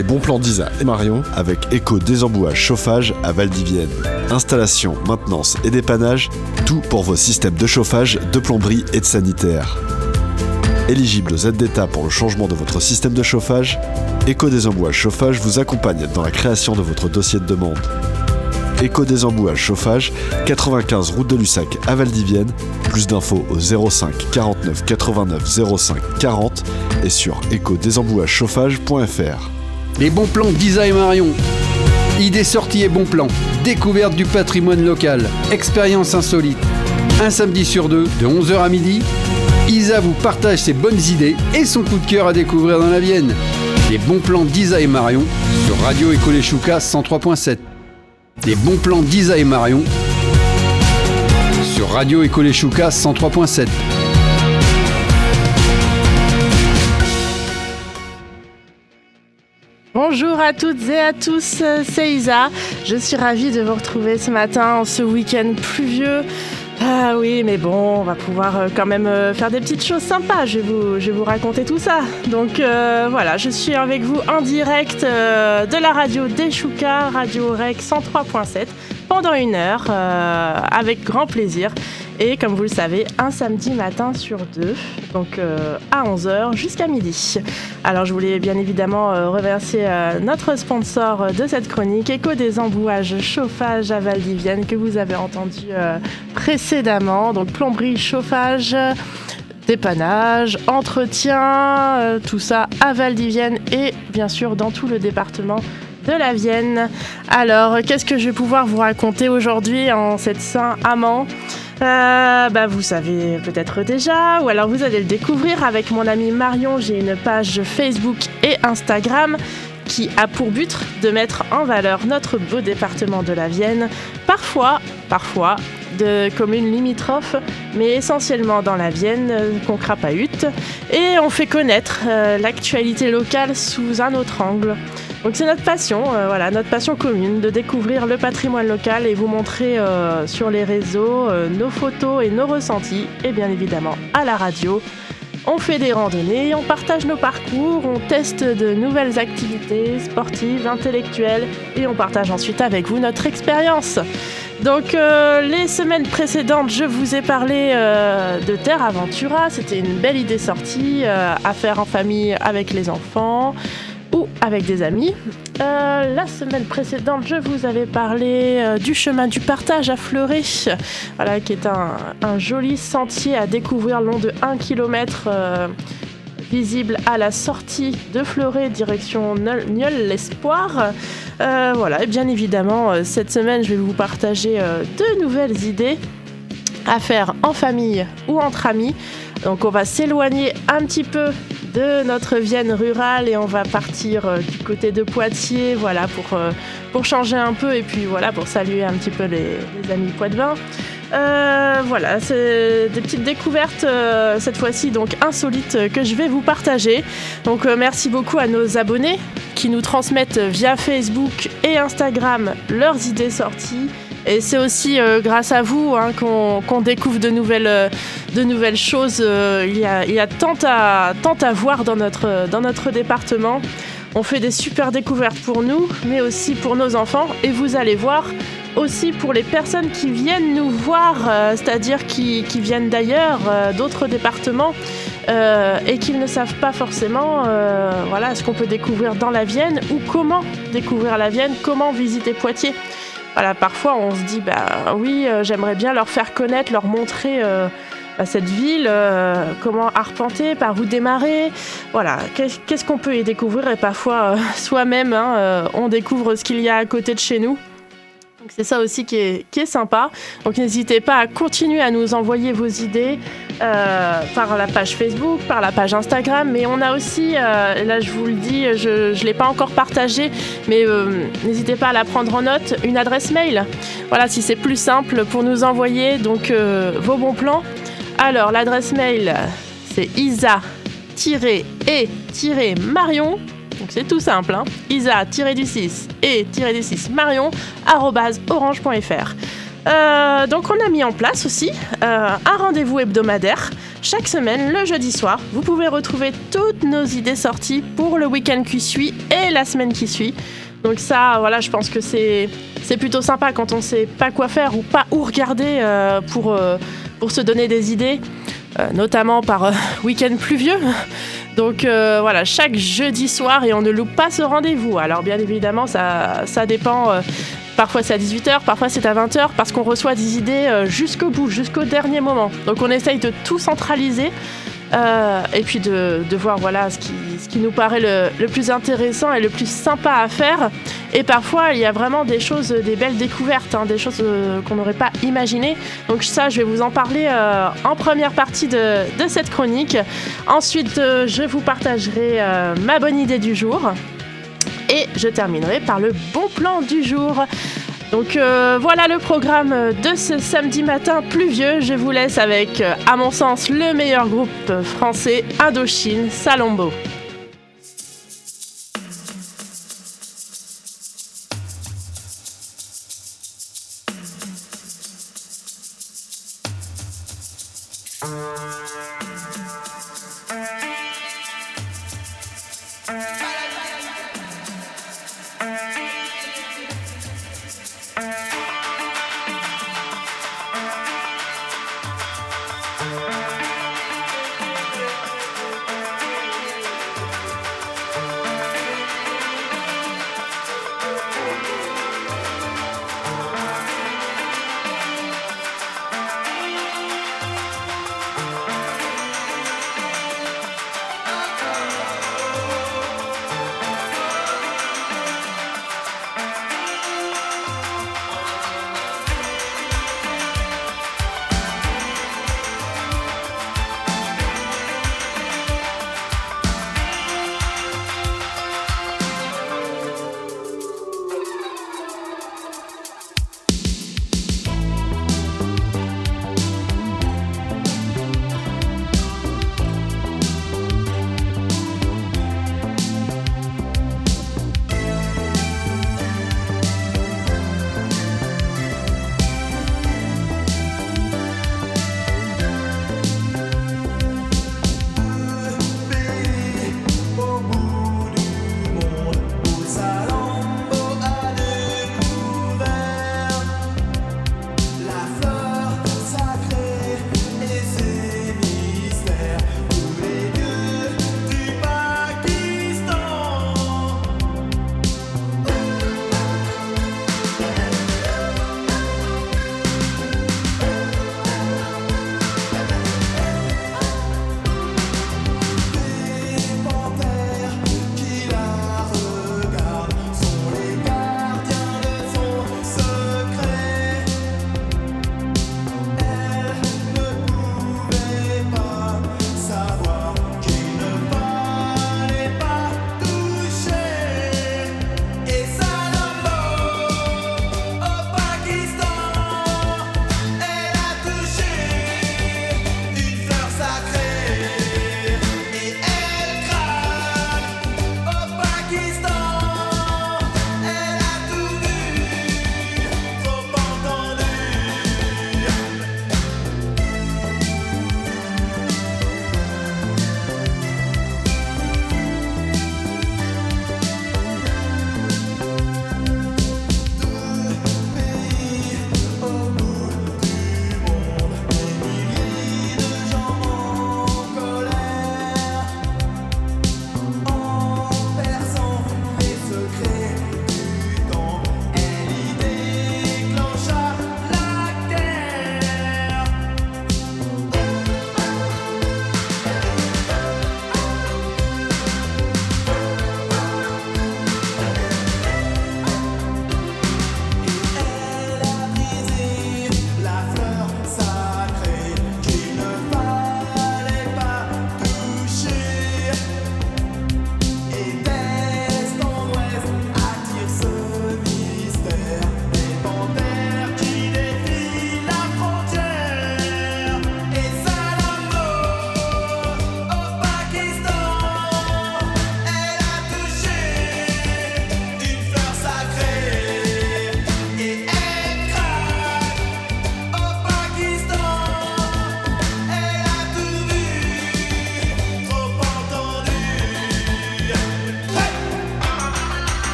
Les bons plans d'Isa et Marion avec Eco Désembouage Chauffage à Valdivienne. Installation, maintenance et dépannage, tout pour vos systèmes de chauffage, de plomberie et de sanitaire. Éligible aux aides d'État pour le changement de votre système de chauffage, Eco Désembouage Chauffage vous accompagne dans la création de votre dossier de demande. Eco Désembouage Chauffage, 95 route de Lussac à Valdivienne. Plus d'infos au 05 49 89 05 40 et sur ecodésembouagechauffage.fr. Les bons plans d'Isa et Marion. Idées sorties et bons plans. Découverte du patrimoine local. Expérience insolite. Un samedi sur deux, de 11h à midi, Isa vous partage ses bonnes idées et son coup de cœur à découvrir dans la Vienne. Les bons plans d'Isa et Marion sur Radio Éco Les Choucas 103.7. Les bons plans d'Isa et Marion sur Radio Éco Les Choucas 103.7. Bonjour à toutes et à tous, c'est Isa. Je suis ravie de vous retrouver ce matin en ce week-end pluvieux. Ah oui, mais bon, on va pouvoir quand même faire des petites choses sympas. Je vais vous raconter tout ça. Donc voilà, je suis avec vous en direct de la radio des Choucas, Radio Rec 103.7, pendant 1 heure, avec grand plaisir. Et comme vous le savez, un samedi matin sur 2, donc à 11h jusqu'à midi. Alors je voulais bien évidemment remercier notre sponsor de cette chronique, Eco Désembouage Chauffage à Valdivienne, que vous avez entendu précédemment. Donc plomberie, chauffage, dépannage, entretien, tout ça à Valdivienne et bien sûr dans tout le département de la Vienne. Alors qu'est-ce que je vais pouvoir vous raconter aujourd'hui en cette Saint-Amand ? Vous savez peut-être déjà, ou alors vous allez le découvrir avec mon amie Marion. J'ai une page Facebook et Instagram qui a pour but de mettre en valeur notre beau département de la Vienne, parfois de communes limitrophes, mais essentiellement dans la Vienne, Concrapahut, et on fait connaître l'actualité locale sous un autre angle. Donc c'est notre passion, notre passion commune, de découvrir le patrimoine local et vous montrer sur les réseaux nos photos et nos ressentis, et bien évidemment à la radio. On fait des randonnées, on partage nos parcours, on teste de nouvelles activités sportives, intellectuelles, et on partage ensuite avec vous notre expérience. Donc les semaines précédentes, je vous ai parlé de Terre Aventura. C'était une belle idée sortie à faire en famille avec les enfants ou avec des amis. La semaine précédente, je vous avais parlé du chemin du partage à Fleuret, voilà, qui est un joli sentier à découvrir long de 1 km, visible à la sortie de Fleuret, direction Nieul-l'Espoir. Et bien évidemment, cette semaine, je vais vous partager de nouvelles idées à faire en famille ou entre amis. Donc on va s'éloigner un petit peu de notre Vienne rurale et on va partir du côté de Poitiers, voilà, pour changer un peu et puis voilà, pour saluer un petit peu les amis poitevins. C'est des petites découvertes cette fois-ci donc insolites que je vais vous partager. Donc merci beaucoup à nos abonnés qui nous transmettent via Facebook et Instagram leurs idées sorties. Et c'est aussi grâce à vous qu'on découvre de nouvelles choses. Il y a tant à voir dans notre département. On fait des super découvertes pour nous, mais aussi pour nos enfants. Et vous allez voir aussi pour les personnes qui viennent nous voir, c'est-à-dire qui viennent d'ailleurs, d'autres départements, et qui ne savent pas forcément ce qu'on peut découvrir dans la Vienne ou comment découvrir la Vienne, comment visiter Poitiers. Voilà, parfois on se dit j'aimerais bien leur faire connaître, leur montrer cette ville, comment arpenter, par où démarrer. Voilà, qu'est-ce qu'on peut y découvrir et parfois soi-même on découvre ce qu'il y a à côté de chez nous. Donc c'est ça aussi qui est sympa. Donc n'hésitez pas à continuer à nous envoyer vos idées par la page Facebook, par la page Instagram. Mais on a aussi, là je vous le dis, je ne l'ai pas encore partagé, mais n'hésitez pas à la prendre en note, une adresse mail. Voilà, si c'est plus simple pour nous envoyer donc, vos bons plans. Alors l'adresse mail, c'est isa-et-marion. Donc c'est tout simple, Isa-du-6 et-du-6 Marion @orange.fr. Donc on a mis en place aussi un rendez-vous hebdomadaire chaque semaine le jeudi soir. Vous pouvez retrouver toutes nos idées sorties pour le week-end qui suit et la semaine qui suit. Donc ça, voilà, je pense que c'est plutôt sympa quand on ne sait pas quoi faire ou pas où regarder pour se donner des idées, notamment par week-end pluvieux. Donc voilà, chaque jeudi soir et on ne loupe pas ce rendez-vous. Alors bien évidemment, ça dépend. Parfois c'est à 18h, parfois c'est à 20h parce qu'on reçoit des idées jusqu'au bout, jusqu'au dernier moment. Donc on essaye de tout centraliser et puis de voir voilà, ce qui nous paraît le plus intéressant et le plus sympa à faire. Et parfois il y a vraiment des belles découvertes, des choses qu'on n'aurait pas imaginées. Donc ça, je vais vous en parler en première partie de cette chronique. Ensuite, je vous partagerai ma bonne idée du jour. Et je terminerai par le bon plan du jour. Donc voilà le programme de ce samedi matin pluvieux. Je vous laisse avec, à mon sens, le meilleur groupe français, Indochine, Salombo.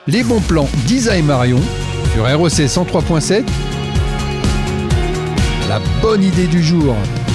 Les bons plans d'Isa et Marion sur ROC 103.7. La bonne idée du jour.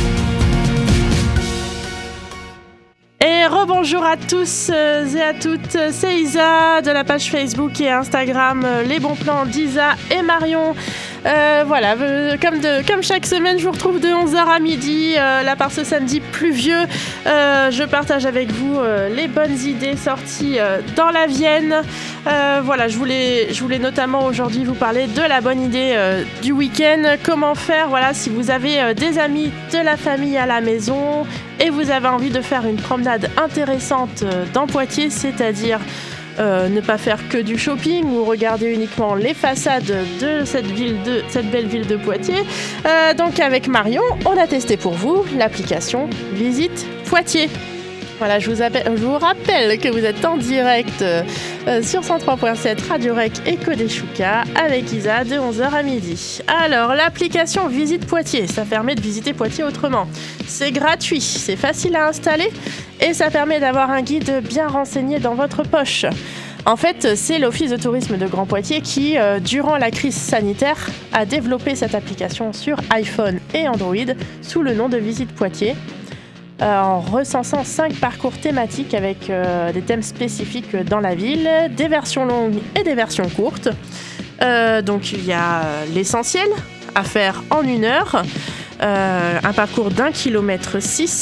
Et rebonjour à tous et à toutes, c'est Isa de la page Facebook et Instagram Les bons plans d'Isa et Marion. Voilà, comme chaque semaine, je vous retrouve de 11h à midi, là par ce samedi pluvieux. Je partage avec vous les bonnes idées sorties dans la Vienne. Voilà, je voulais notamment aujourd'hui vous parler de la bonne idée du week-end. Comment faire, voilà, si vous avez des amis, de la famille à la maison et vous avez envie de faire une promenade intéressante dans Poitiers, c'est-à-dire ne pas faire que du shopping ou regarder uniquement les façades de cette belle ville de Poitiers. Donc avec Marion, on a testé pour vous l'application Visite Poitiers. Voilà, je vous rappelle que vous êtes en direct sur 103.7 Radio Rec Echo des Choucas avec Isa de 11h à midi. Alors, l'application Visite Poitiers, ça permet de visiter Poitiers autrement. C'est gratuit, c'est facile à installer et ça permet d'avoir un guide bien renseigné dans votre poche. En fait, c'est l'Office de tourisme de Grand Poitiers qui, durant la crise sanitaire, a développé cette application sur iPhone et Android sous le nom de Visite Poitiers. En recensant 5 parcours thématiques avec des thèmes spécifiques dans la ville, des versions longues et des versions courtes. Donc il y a l'essentiel à faire en 1 heure, un parcours d'1,6 km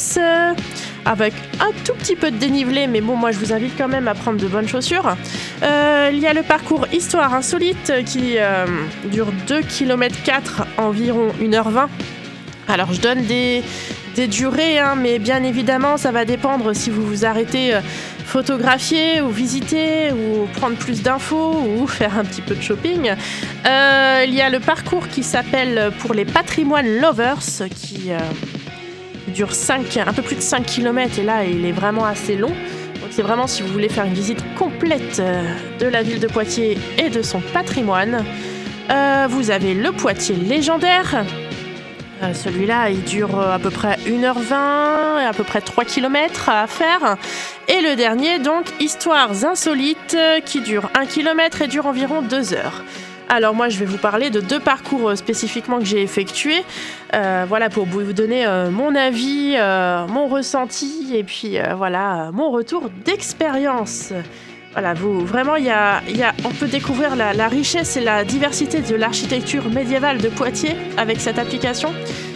avec un tout petit peu de dénivelé, mais bon, moi je vous invite quand même à prendre de bonnes chaussures. Il y a le parcours Histoire insolite qui dure 2,4 km, environ 1h20. Alors je donne des durées, mais bien évidemment ça va dépendre si vous vous arrêtez photographier ou visiter ou prendre plus d'infos ou faire un petit peu de shopping. Il y a le parcours qui s'appelle pour les patrimoines lovers qui dure un peu plus de 5 km et là il est vraiment assez long. Donc c'est vraiment si vous voulez faire une visite complète de la ville de Poitiers et de son patrimoine. Vous avez le Poitiers légendaire. Celui-là, il dure à peu près 1h20 et à peu près 3 km à faire. Et le dernier, donc, Histoires insolites, qui dure 1 km et dure environ 2 heures. Alors moi, je vais vous parler de 2 parcours spécifiquement que j'ai effectués. Voilà, pour vous donner mon avis, mon ressenti et puis voilà, mon retour d'expérience. Voilà, vraiment, on peut découvrir la richesse et la diversité de l'architecture médiévale de Poitiers avec cette application.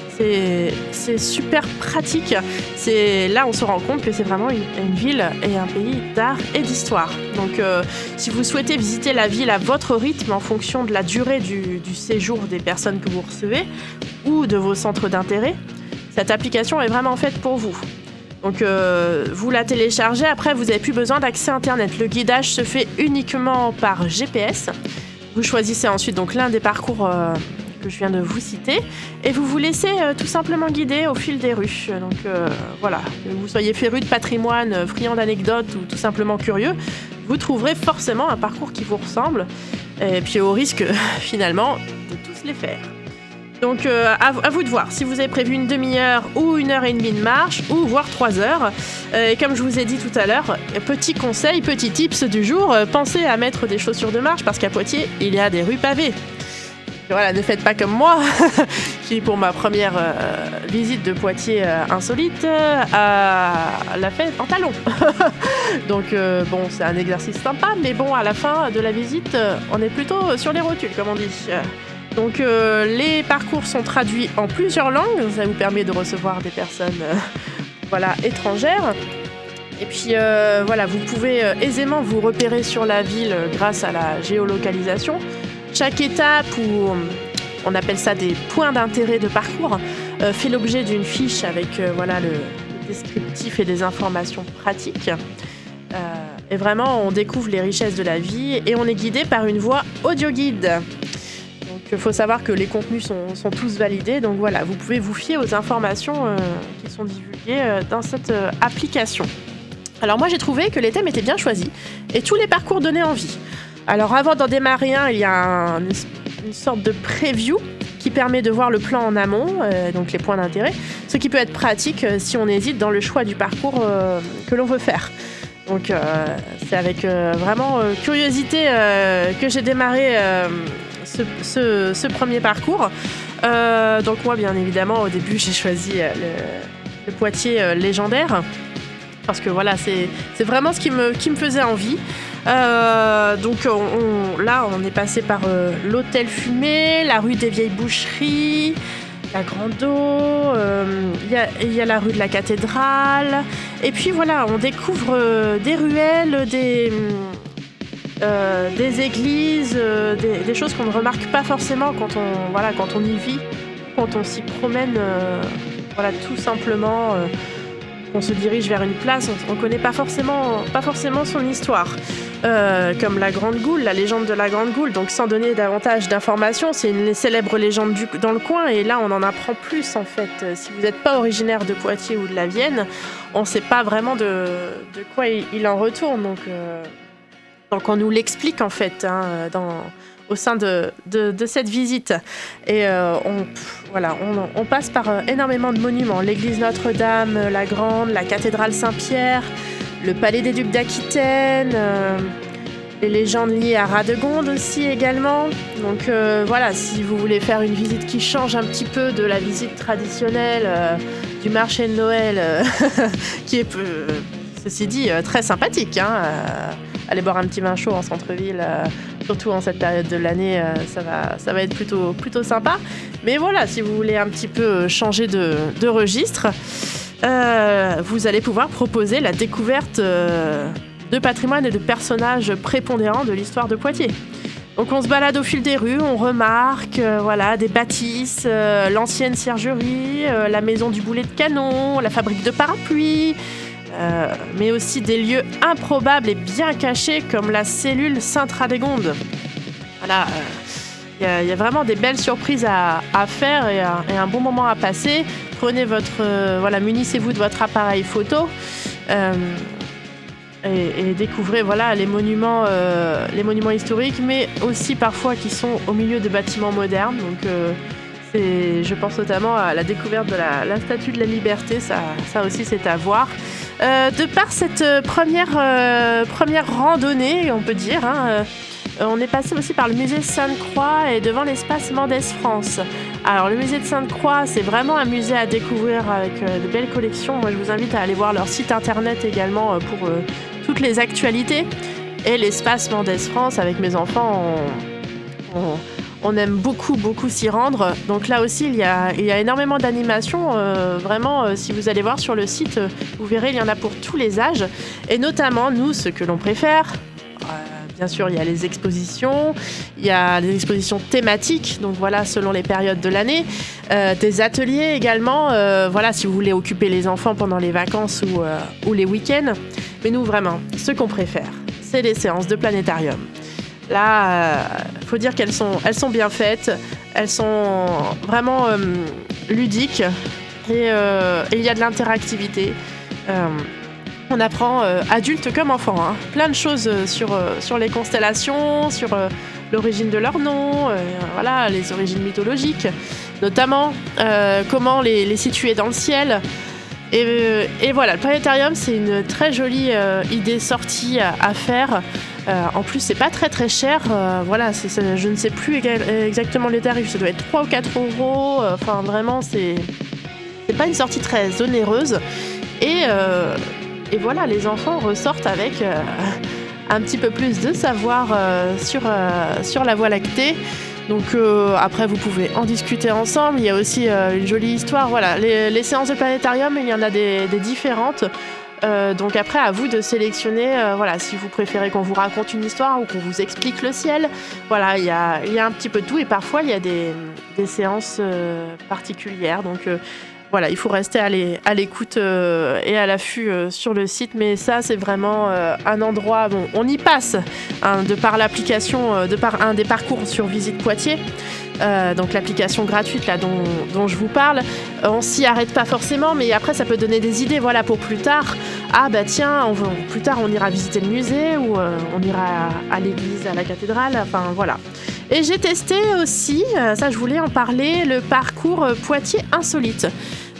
C'est super pratique. Là, on se rend compte que c'est vraiment une ville et un pays d'art et d'histoire. Donc, si vous souhaitez visiter la ville à votre rythme en fonction de la durée du séjour des personnes que vous recevez ou de vos centres d'intérêt, cette application est vraiment faite pour vous. Donc vous la téléchargez, après vous n'avez plus besoin d'accès internet. Le guidage se fait uniquement par GPS. Vous choisissez ensuite donc l'un des parcours que je viens de vous citer et vous vous laissez tout simplement guider au fil des rues. Donc voilà, que vous soyez féru de patrimoine, friand d'anecdotes ou tout simplement curieux, vous trouverez forcément un parcours qui vous ressemble et puis au risque finalement de tous les faire. Donc à vous de voir si vous avez prévu une demi-heure ou 1h30 de marche ou voire 3 heures. Et comme je vous ai dit tout à l'heure, petit conseil, petit tips du jour, pensez à mettre des chaussures de marche parce qu'à Poitiers, il y a des rues pavées. Voilà, ne faites pas comme moi, qui pour ma première visite de Poitiers insolite l'a fait en talons. Donc bon, c'est un exercice sympa, mais bon, à la fin de la visite, on est plutôt sur les rotules, comme on dit. Donc les parcours sont traduits en plusieurs langues, ça vous permet de recevoir des personnes étrangères. Et puis voilà, vous pouvez aisément vous repérer sur la ville grâce à la géolocalisation. Chaque étape, ou on appelle ça des points d'intérêt de parcours, fait l'objet d'une fiche avec le descriptif et des informations pratiques. Et vraiment, on découvre les richesses de la vie et on est guidé par une voix audio-guide. Il faut savoir que les contenus sont tous validés, donc voilà, vous pouvez vous fier aux informations qui sont divulguées dans cette application. Alors moi j'ai trouvé que les thèmes étaient bien choisis et tous les parcours donnaient envie. Alors avant d'en démarrer il y a une sorte de preview qui permet de voir le plan en amont, donc les points d'intérêt, ce qui peut être pratique si on hésite dans le choix du parcours que l'on veut faire. Donc c'est avec vraiment curiosité que j'ai démarré ce premier parcours. Donc moi, bien évidemment, au début, j'ai choisi le Poitiers légendaire. Parce que voilà, c'est vraiment ce qui me faisait envie. Donc là, on est passé par l'Hôtel Fumé, la rue des Vieilles Boucheries, la Grande Eau, il y a la rue de la Cathédrale. Et puis voilà, on découvre des ruelles, des églises, des choses qu'on ne remarque pas forcément quand on y vit, quand on s'y promène, tout simplement. On se dirige vers une place, on ne connaît pas forcément son histoire. Comme la Grande Goule, la légende de la Grande Goule. Donc sans donner davantage d'informations, c'est une célèbre légende dans le coin, et là on en apprend plus en fait. Si vous n'êtes pas originaire de Poitiers ou de la Vienne, on ne sait pas vraiment de quoi il en retourne. Donc on nous l'explique en fait au sein de cette visite. Et on passe par énormément de monuments. L'église Notre-Dame, la Grande, la cathédrale Saint-Pierre, le palais des Ducs d'Aquitaine, les légendes liées à Radegonde aussi également. Donc si vous voulez faire une visite qui change un petit peu de la visite traditionnelle du marché de Noël, qui est, ceci dit, très sympathique, aller boire un petit vin chaud en centre-ville, surtout en cette période de l'année, ça va être plutôt sympa. Mais voilà, si vous voulez un petit peu changer de registre, vous allez pouvoir proposer la découverte de patrimoine et de personnages prépondérants de l'histoire de Poitiers. Donc on se balade au fil des rues, on remarque des bâtisses, l'ancienne ciergerie, la maison du boulet de canon, la fabrique de parapluies, mais aussi des lieux improbables et bien cachés comme la cellule Sainte-Radegonde. Voilà, il y a vraiment des belles surprises à faire et un bon moment à passer. Prenez munissez-vous de votre appareil photo et découvrez les monuments historiques, mais aussi parfois qui sont au milieu de bâtiments modernes. Donc je pense notamment à la découverte de la Statue de la Liberté, ça aussi c'est à voir. De par cette première randonnée, on peut dire, on est passé aussi par le musée Sainte-Croix et devant l'espace Mendès France. Alors le musée de Sainte-Croix, c'est vraiment un musée à découvrir avec de belles collections. Moi je vous invite à aller voir leur site internet également pour toutes les actualités. Et l'espace Mendès France, avec mes enfants, on aime beaucoup s'y rendre. Donc là aussi, il y a énormément d'animations. Si vous allez voir sur le site, vous verrez, il y en a pour tous les âges. Et notamment, nous, ce que l'on préfère, bien sûr, il y a les expositions. Il y a des expositions thématiques, donc selon les périodes de l'année. Des ateliers également, si vous voulez occuper les enfants pendant les vacances ou les week-ends. Mais nous, vraiment, ce qu'on préfère, c'est les séances de planétarium. Là, faut dire qu'elles sont bien faites, elles sont vraiment ludiques et il y a de l'interactivité. On apprend, adultes comme enfants, plein de choses sur les constellations, sur l'origine de leurs noms, les origines mythologiques, notamment comment les situer dans le ciel. Et voilà, le planétarium, c'est une très jolie idée sortie à faire. En plus, c'est pas très très cher. Je ne sais plus exactement les tarifs. Ça doit être 3 ou 4 euros. Vraiment, c'est pas une sortie très onéreuse. Et voilà, les enfants ressortent avec un petit peu plus de savoir sur la Voie lactée. Donc après, vous pouvez en discuter ensemble. Il y a aussi une jolie histoire. Voilà, les séances de planétarium, il y en a des différentes. Donc après, à vous de sélectionner si vous préférez qu'on vous raconte une histoire ou qu'on vous explique le ciel. Voilà, il y a un petit peu de tout et parfois il y a des séances particulières. Donc il faut rester à l'écoute et à l'affût sur le site. Mais ça, c'est vraiment un endroit... Bon, on y passe de par l'application, de par un des parcours sur Visite Poitiers. Donc l'application gratuite là dont je vous parle, on s'y arrête pas forcément, mais après ça peut donner des idées pour plus tard. Plus tard on ira visiter le musée ou on ira à l'église, à la cathédrale, Et j'ai testé aussi, ça je voulais en parler, le parcours Poitiers insolite.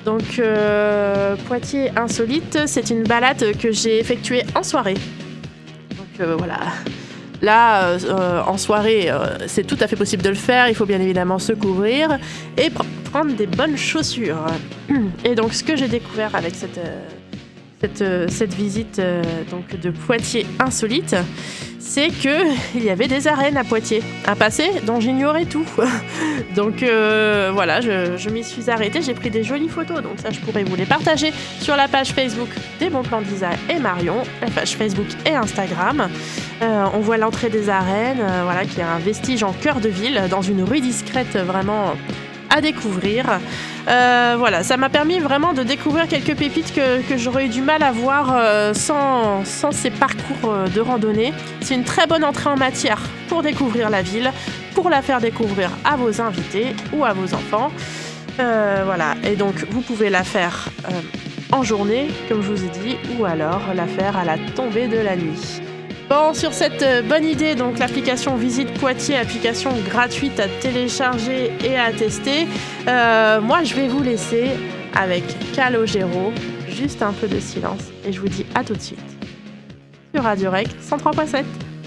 Donc Poitiers insolite, c'est une balade que j'ai effectuée en soirée. Donc voilà. Là, en soirée, c'est tout à fait possible de le faire. Il faut bien évidemment se couvrir et prendre des bonnes chaussures. Et donc, ce que j'ai découvert avec cette visite donc de Poitiers insolite, c'est qu'il y avait des arènes à Poitiers. Un passé dont j'ignorais tout. Donc voilà, je m'y suis arrêtée. J'ai pris des jolies photos. Donc ça, je pourrais vous les partager sur la page Facebook des Bons Plans d'Isa et Marion, la page Facebook et Instagram. On voit l'entrée des arènes, voilà, qui est un vestige en cœur de ville, dans une rue discrète vraiment à découvrir. Voilà, ça m'a permis vraiment de découvrir quelques pépites que j'aurais eu du mal à voir sans ces parcours de randonnée. C'est une très bonne entrée en matière pour découvrir la ville, pour la faire découvrir à vos invités ou à vos enfants. Voilà, et donc vous pouvez la faire en journée, comme je vous ai dit, ou alors la faire à la tombée de la nuit. Bon, sur cette bonne idée, donc l'application Visite Poitiers, application gratuite à télécharger et à tester, moi je vais vous laisser avec Calogero, juste un peu de silence, et je vous dis à tout de suite sur Radio Rec 103.7.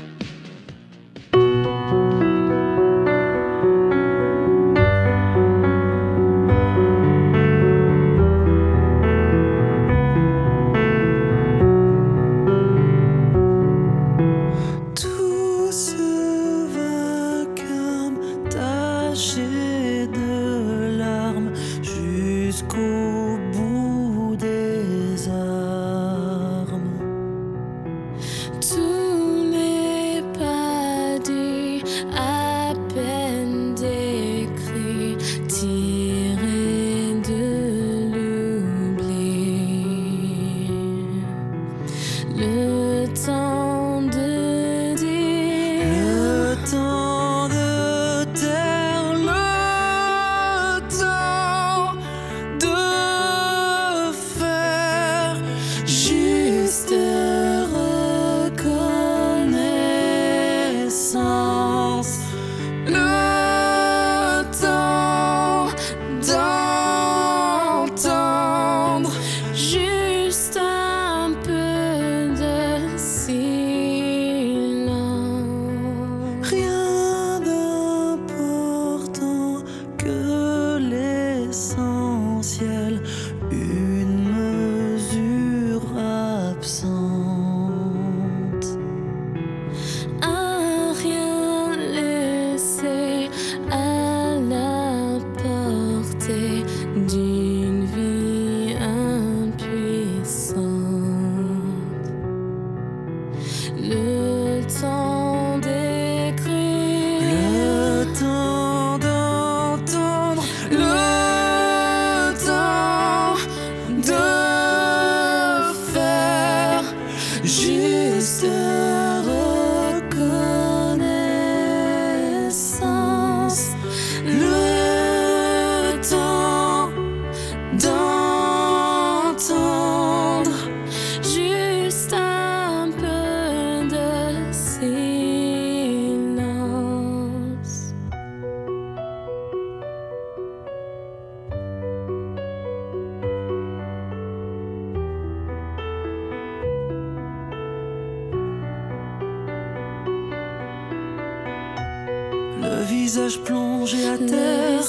Visage plongé à terre,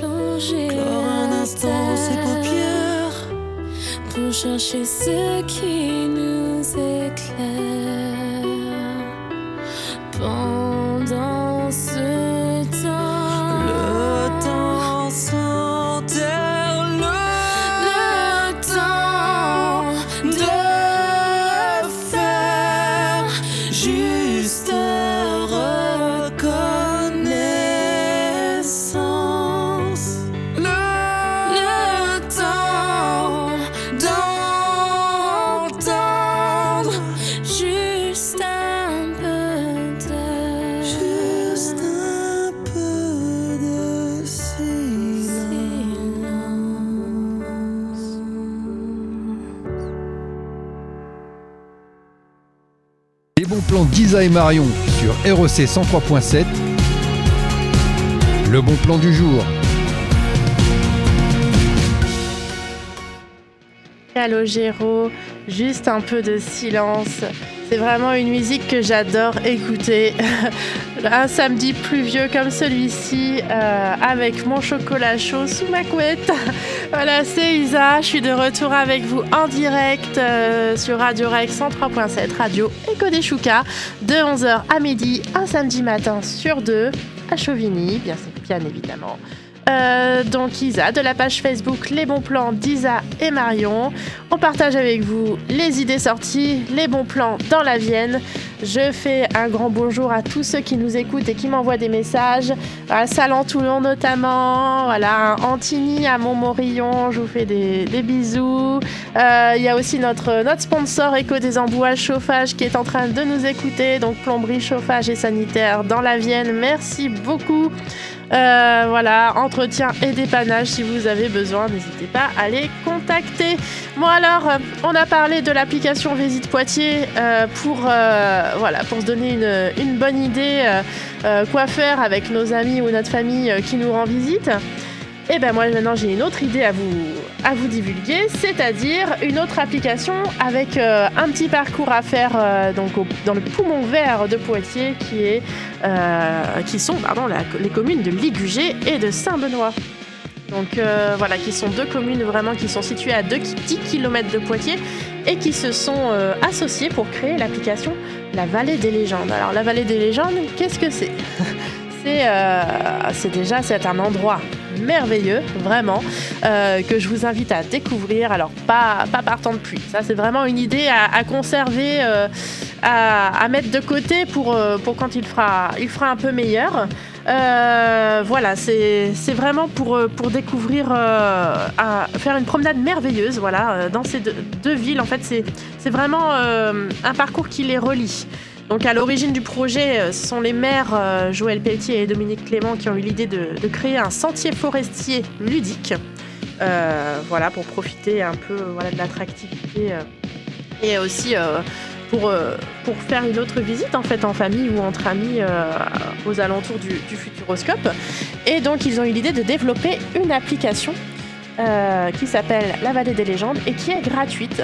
clore un instant ses paupières pour chercher ce qui nous éclaire. Pendant ce temps, le temps s'enterre, le temps de faire juste Les bons plans d'Isa et Marion sur REC 103.7. Le bon plan du jour. Calogero, juste un peu de silence. C'est vraiment une musique que j'adore écouter. Un samedi pluvieux comme celui-ci, avec mon chocolat chaud sous ma couette. Voilà, c'est Isa, je suis de retour avec vous en direct sur Radio Rex 103.7, Radio Echo des Choucas, de 11h à midi, un samedi matin sur 2, à Chauvigny, bien évidemment. Donc Isa de la page Facebook Les Bons Plans d'Isa et Marion. On partage avec vous les idées sorties, les bons plans dans la Vienne. Je fais un grand bonjour à tous ceux qui nous écoutent et qui m'envoient des messages. À Salon-Toulon notamment, voilà, à Antigny, à Montmorillon, je vous fais des bisous. Il y a aussi notre sponsor Echo des Embouages Chauffage qui est en train de nous écouter. Donc plomberie, chauffage et sanitaire dans la Vienne. Merci beaucoup. Voilà, entretien et dépannage si vous avez besoin, n'hésitez pas à les contacter. Bon alors, on a parlé de l'application Visite Poitiers pour se donner une bonne idée quoi faire avec nos amis ou notre famille qui nous rend visite. Et ben moi maintenant j'ai une autre idée à vous divulguer, c'est-à-dire une autre application avec un petit parcours à faire dans le poumon vert de Poitiers qui sont les communes de Ligugé et de Saint-Benoît. Donc voilà, qui sont deux communes vraiment qui sont situées à 10 km de Poitiers et qui se sont associées pour créer l'application La Vallée des Légendes. Alors la Vallée des Légendes, qu'est-ce que c'est ? C'est un endroit merveilleux, vraiment, que je vous invite à découvrir. Alors, pas par temps de pluie. Ça, c'est vraiment une idée à conserver, à mettre de côté pour quand il fera un peu meilleur. Voilà, c'est vraiment pour découvrir, faire une promenade merveilleuse, voilà, dans ces deux villes. En fait, c'est vraiment un parcours qui les relie. Donc à l'origine du projet, ce sont les maires Joël Pelletier et Dominique Clément qui ont eu l'idée de créer un sentier forestier ludique, pour profiter un peu de l'attractivité et aussi pour faire une autre visite en fait en famille ou entre amis aux alentours du Futuroscope. Et donc ils ont eu l'idée de développer une application qui s'appelle La Vallée des Légendes et qui est gratuite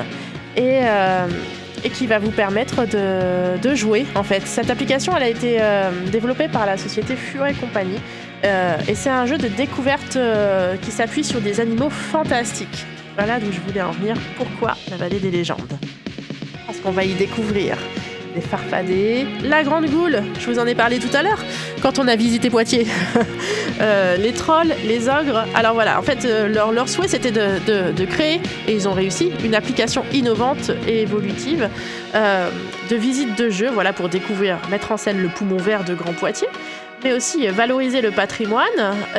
et qui va vous permettre de jouer en fait. Cette application elle a été développée par la société Furet Compagnie et c'est un jeu de découverte qui s'appuie sur des animaux fantastiques. Voilà d'où je voulais en venir. Pourquoi La Vallée des Légendes ? Parce qu'on va y découvrir des farfadets, la grande goule, je vous en ai parlé tout à l'heure quand on a visité Poitiers, les trolls, les ogres. Alors voilà, en fait leur souhait c'était de créer, et ils ont réussi, une application innovante et évolutive de visite de jeu, voilà, pour découvrir, mettre en scène le poumon vert de Grand Poitiers, mais aussi valoriser le patrimoine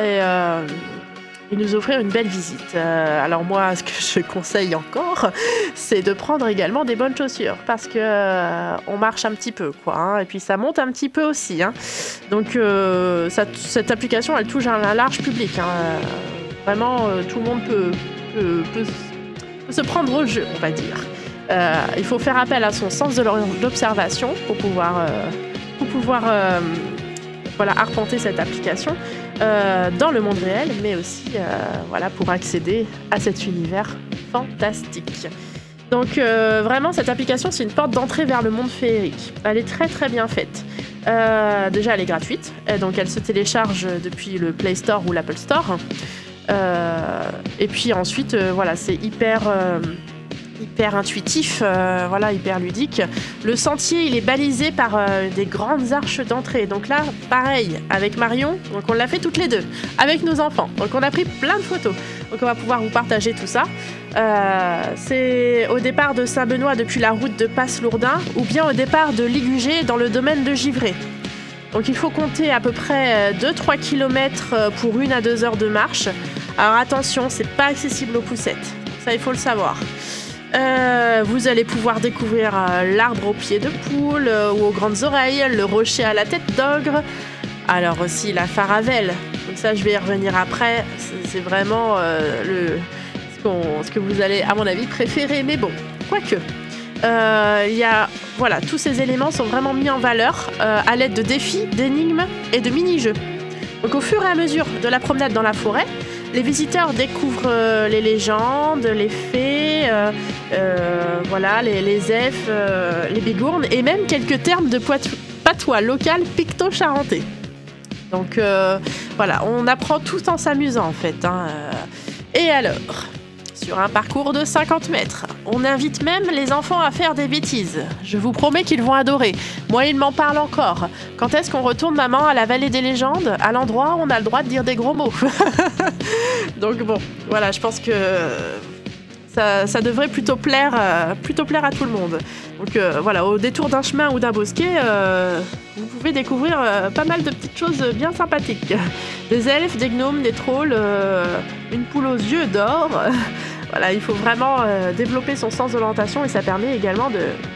et nous offrir une belle visite. Alors moi, ce que je conseille encore, c'est de prendre également des bonnes chaussures, parce que on marche un petit peu, quoi, hein, et puis ça monte un petit peu aussi, hein. Donc cette application, elle touche un large public, hein. Vraiment, tout le monde peut se prendre au jeu, on va dire. Il faut faire appel à son sens de l'observation pour pouvoir arpenter cette application dans le monde réel, mais aussi pour accéder à cet univers fantastique. Donc vraiment, cette application, c'est une porte d'entrée vers le monde féerique. Elle est très très bien faite. Déjà, elle est gratuite, donc elle se télécharge depuis le Play Store ou l'Apple Store. Et puis ensuite, c'est hyper intuitif, hyper ludique. Le sentier, il est balisé par des grandes arches d'entrée. Donc là, pareil, avec Marion, donc on l'a fait toutes les deux, avec nos enfants. Donc on a pris plein de photos. Donc on va pouvoir vous partager tout ça. C'est au départ de Saint-Benoît depuis la route de Passe-Lourdin, ou bien au départ de Ligugé dans le domaine de Givray. Donc il faut compter à peu près 2-3 km pour 1 à 2 heures de marche. Alors attention, c'est pas accessible aux poussettes. Ça, il faut le savoir. Vous allez pouvoir découvrir l'arbre aux pieds de poule ou aux grandes oreilles, le rocher à la tête d'ogre, alors aussi la Faravelle. Donc ça, je vais y revenir après. C'est vraiment ce que vous allez, à mon avis, préférer. Mais bon, quoique, tous ces éléments sont vraiment mis en valeur à l'aide de défis, d'énigmes et de mini-jeux. Donc au fur et à mesure de la promenade dans la forêt, Les visiteurs découvrent les légendes, les fées, voilà, les elfes, les bigournes et même quelques termes de patois local picto-charentais. Donc voilà, on apprend tout en s'amusant en fait. Et alors, sur un parcours de 50 mètres, on invite même les enfants à faire des bêtises. Je vous promets qu'ils vont adorer. Moi, ils m'en parlent encore. Quand est-ce qu'on retourne, maman, à la vallée des légendes, à l'endroit où on a le droit de dire des gros mots? Donc bon, voilà, je pense que ça devrait plutôt plaire à tout le monde. Donc voilà, au détour d'un chemin ou d'un bosquet, vous pouvez découvrir pas mal de petites choses bien sympathiques. Des elfes, des gnomes, des trolls, une poule aux yeux d'or. Voilà, il faut vraiment développer son sens de l'orientation et ça permet également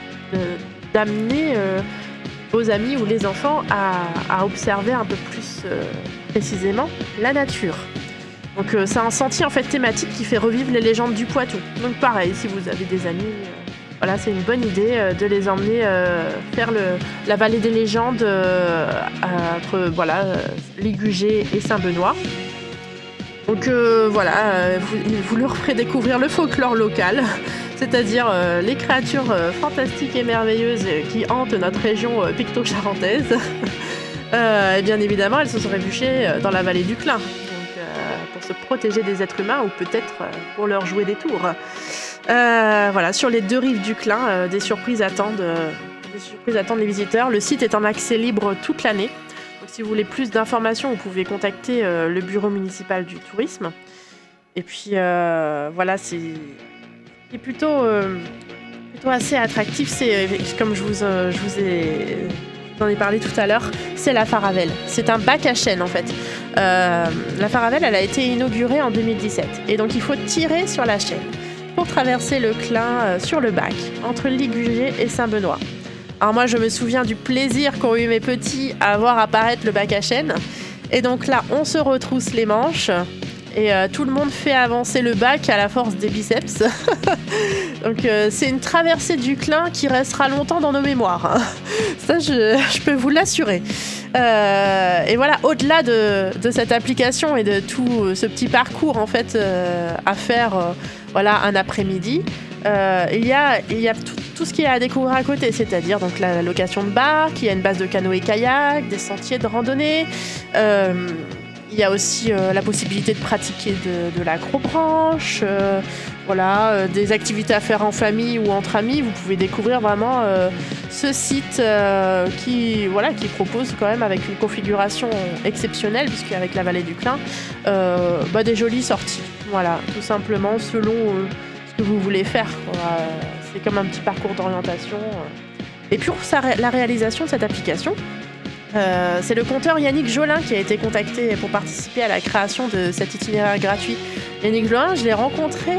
d'amener vos amis ou les enfants à observer un peu plus précisément la nature. Donc c'est un sentier en fait thématique qui fait revivre les légendes du Poitou. Donc pareil, si vous avez des amis, voilà, c'est une bonne idée de les emmener faire la vallée des légendes entre Ligugé et Saint-Benoît. Donc voilà, vous leur ferez découvrir le folklore local, c'est-à-dire les créatures fantastiques et merveilleuses qui hantent notre région picto-charentaise. Et bien évidemment, elles se sont réfugiées dans la vallée du Clin. Pour se protéger des êtres humains ou peut-être pour leur jouer des tours. Voilà, sur les 2 rives du Clin, des surprises attendent les visiteurs. Le site est en accès libre toute l'année. Donc, si vous voulez plus d'informations, vous pouvez contacter le bureau municipal du tourisme. Et puis voilà, c'est plutôt assez attractif. C'est comme je vous en ai parlé tout à l'heure, c'est la Faravelle. C'est un bac à chaîne en fait. La Faravelle, elle a été inaugurée en 2017 et donc il faut tirer sur la chaîne pour traverser le Clin sur le bac entre Ligugé et Saint-Benoît. Alors moi, je me souviens du plaisir qu'ont eu mes petits à voir apparaître le bac à chaîne. Et donc là, on se retrousse les manches et tout le monde fait avancer le bac à la force des biceps. Donc c'est une traversée du Clin qui restera longtemps dans nos mémoires. Ça, je peux vous l'assurer. Et voilà, au-delà de cette application et de tout ce petit parcours en fait à faire, voilà, un après-midi, il y a tout ce qu'il y a à découvrir à côté, c'est-à-dire donc la location de barques, il y a une base de canoë-kayak, des sentiers de randonnée. Il y a aussi la possibilité de pratiquer de l'acrobranche, voilà, des activités à faire en famille ou entre amis. Vous pouvez découvrir vraiment ce site qui propose quand même avec une configuration exceptionnelle, puisqu'avec la vallée du Clin, des jolies sorties. Voilà, tout simplement selon ce que vous voulez faire. C'est comme un petit parcours d'orientation. Et pour la réalisation de cette application, c'est le conteur Yannick Jolin qui a été contacté pour participer à la création de cet itinéraire gratuit. Yannick Jolin, je l'ai rencontré,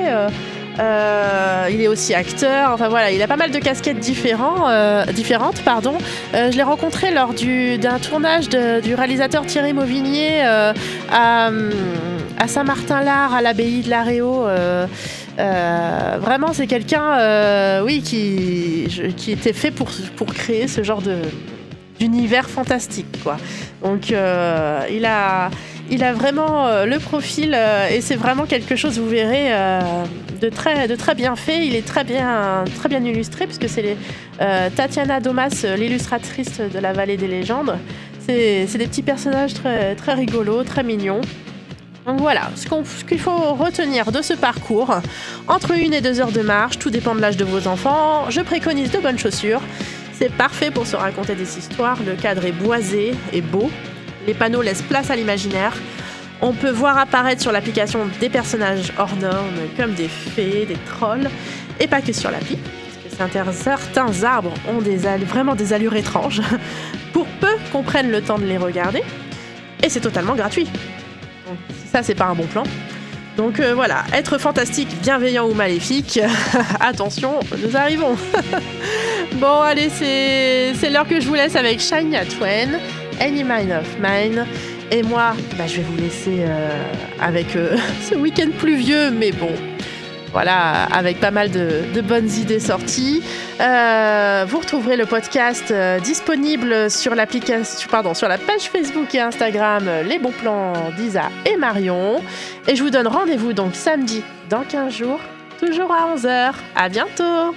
il est aussi acteur, enfin voilà, il a pas mal de casquettes différentes. Je l'ai rencontré lors d'un tournage du réalisateur Thierry Mauvignier à Saint-Martin-l'Art, à l'abbaye de la Réau. Vraiment, c'est quelqu'un qui était fait pour créer ce genre d'univers fantastique, quoi. Donc il a vraiment le profil et c'est vraiment quelque chose, vous verrez, de très bien fait. Il est très bien illustré puisque c'est Tatiana Domas, l'illustratrice de la Vallée des légendes. C'est des petits personnages très, très rigolos, très mignons. Donc voilà, ce qu'il faut retenir de ce parcours, entre 1 et 2 heures de marche, tout dépend de l'âge de vos enfants. Je préconise de bonnes chaussures. C'est parfait pour se raconter des histoires. Le cadre est boisé et beau. Les panneaux laissent place à l'imaginaire. On peut voir apparaître sur l'application des personnages hors normes, comme des fées, des trolls, et pas que sur l'appli, parce que certains arbres ont vraiment des allures étranges, pour peu qu'on prenne le temps de les regarder. Et c'est totalement gratuit. Donc, ça, c'est pas un bon plan. Donc voilà, être fantastique, bienveillant ou maléfique, attention, nous arrivons. Bon, allez, c'est l'heure que je vous laisse avec Shania Twain, Any Mind of Mine. Et moi, je vais vous laisser avec ce week-end pluvieux, mais bon, Voilà, avec pas mal de bonnes idées sorties. Vous retrouverez le podcast disponible sur la page Facebook et Instagram Les Bons Plans d'Isa et Marion. Et je vous donne rendez-vous donc samedi dans 15 jours, toujours à 11h. À bientôt!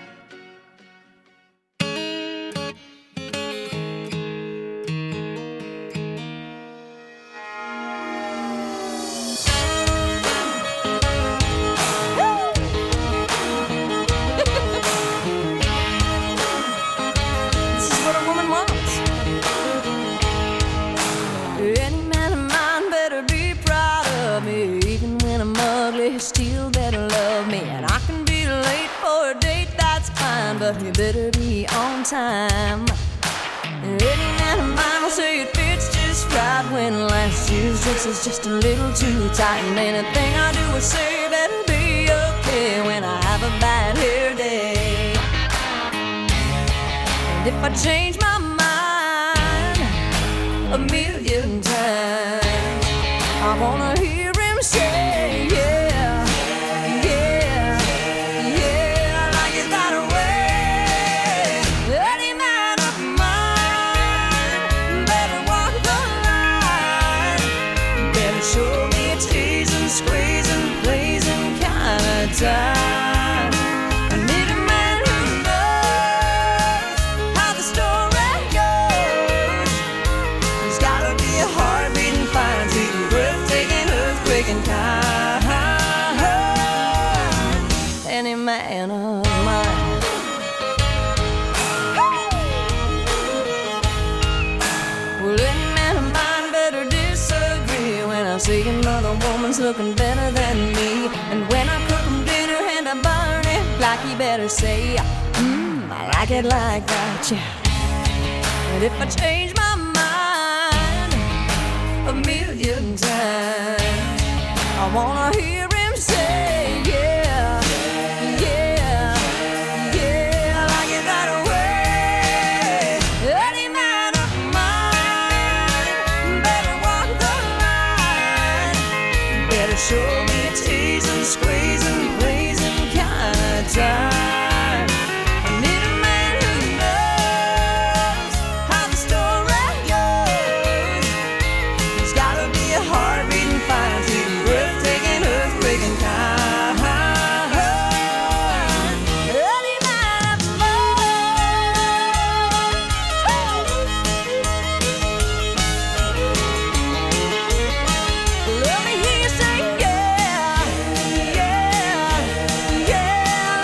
Still better love me, and I can be late for a date, that's fine, but you better be on time. Any man of mine will say it fits just right when last year's dress is just a little too tight, and anything I do or say better be okay when I have a bad hair day. And if I change my mind a million times, I wanna hear him say, yeah. Time. I need a man who knows how the story goes. There's gotta be a heart beating fine, sweet, breathtaking, earthquaking kind. Any man of mine. Well, any man of mine better disagree when I say another woman's looking better than me, and when I cook I burn it like you better say, I like it like that, yeah. And if I change my mind a million times, I wanna hear him say, yeah, yeah, yeah, I like it that way. Any man of mine better walk the line, better show me a tease and squeeze and please time. I need a man who knows how the story goes. There's gotta be a heart beating fine, sweet, breathtaking, earthquaking kind. Any man of mine. Let me hear you say yeah, yeah, yeah.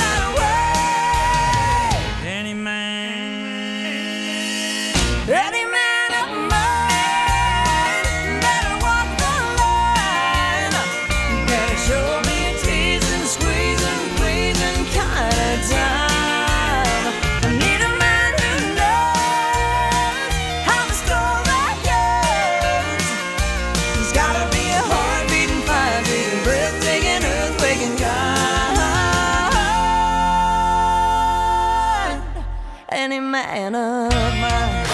Any man of mine better walk the line, better show me a teasing, squeezing, pleasing kind of time. I need a man who knows how the story goes. There's gotta be a heart beating fine, beating, breathtaking, earthquaking kind. Any man of mine.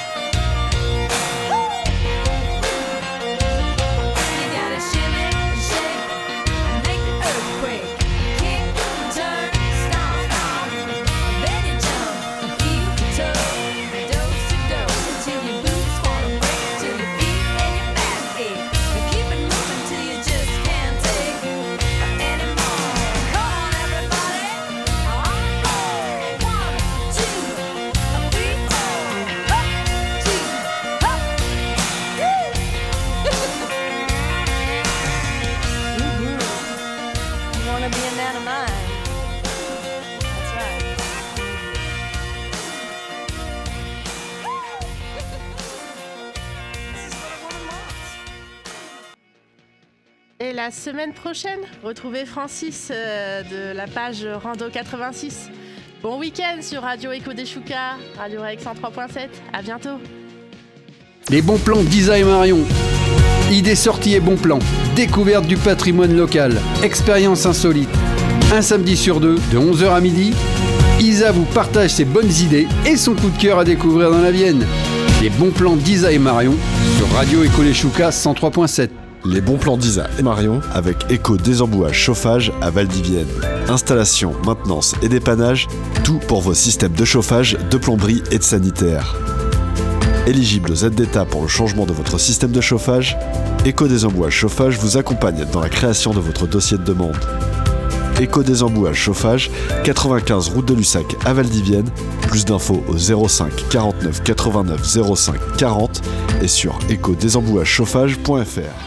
Et la semaine prochaine, retrouvez Francis de la page Rando 86. Bon week-end sur Radio Echo des Choucas, Radio Rec 103.7. À bientôt. Les bons plans d'Isa et Marion. Idées sorties et bons plans. Découverte du patrimoine local. Expérience insolite. Un samedi sur deux, de 11h à midi. Isa vous partage ses bonnes idées et son coup de cœur à découvrir dans la Vienne. Les bons plans d'Isa et Marion sur Radio Echo des Choucas 103.7. Les bons plans d'Isa et Marion avec Eco Désembouage Chauffage à Valdivienne. Installation, maintenance et dépannage, tout pour vos systèmes de chauffage, de plomberie et de sanitaire. Éligible aux aides d'État pour le changement de votre système de chauffage, Eco Désembouage Chauffage vous accompagne dans la création de votre dossier de demande. Eco Désembouage Chauffage, 95 route de Lussac à Valdivienne. Plus d'infos au 05 49 89 05 40 et sur ecodésembouagechauffage.fr.